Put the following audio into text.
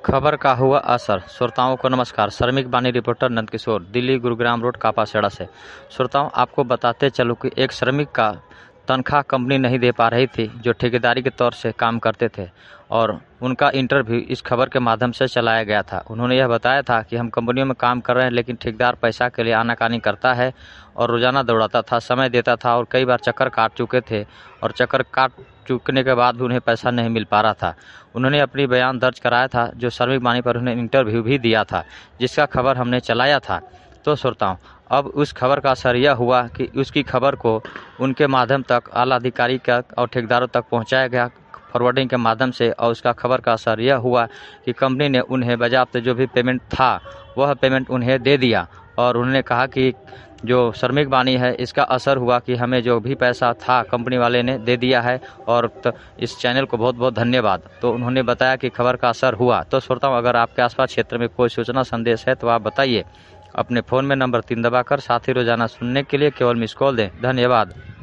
खबर का हुआ असर। श्रोताओं को नमस्कार। श्रमिक बानी रिपोर्टर नंदकिशोर, दिल्ली गुरुग्राम रोड कापासेड़ा से। श्रोताओं, आपको बताते चलो कि एक श्रमिक का तनख्वाह कंपनी नहीं दे पा रही थी, जो ठेकेदारी के तौर से काम करते थे, और उनका इंटरव्यू इस खबर के माध्यम से चलाया गया था। उन्होंने यह बताया था कि हम कंपनियों में काम कर रहे हैं, लेकिन ठेकेदार पैसा के लिए आनाकानी करता है और रोजाना दौड़ाता था, समय देता था और कई बार चक्कर काट चुके थे, और चक्कर काट चुकने के बाद भी उन्हें पैसा नहीं मिल पा रहा था। उन्होंने अपनी बयान दर्ज कराया था, जो श्रमिक बानी पर उन्हें इंटरव्यू भी दिया था, जिसका खबर हमने चलाया था। तो श्रोताओं, अब उस खबर का असर यह हुआ कि उसकी खबर को उनके माध्यम तक आला अधिकारी का और ठेकेदारों तक पहुंचाया गया फॉरवर्डिंग के माध्यम से, और उसका खबर का असर यह हुआ कि कंपनी ने उन्हें बाज़ाब्ते जो भी पेमेंट था वह पेमेंट उन्हें दे दिया। और उन्होंने कहा कि जो श्रमिक बानी है, इसका असर हुआ कि हमें जो भी पैसा था कंपनी वाले ने दे दिया है, और इस चैनल को बहुत बहुत धन्यवाद। तो उन्होंने बताया कि खबर का असर हुआ। तो श्रोताओं, अगर आपके आसपास क्षेत्र में कोई सूचना संदेश है तो आप बताइए। अपने फ़ोन में नंबर 3 दबाकर साथ ही रोजाना सुनने के लिए केवल मिस कॉल दें। धन्यवाद।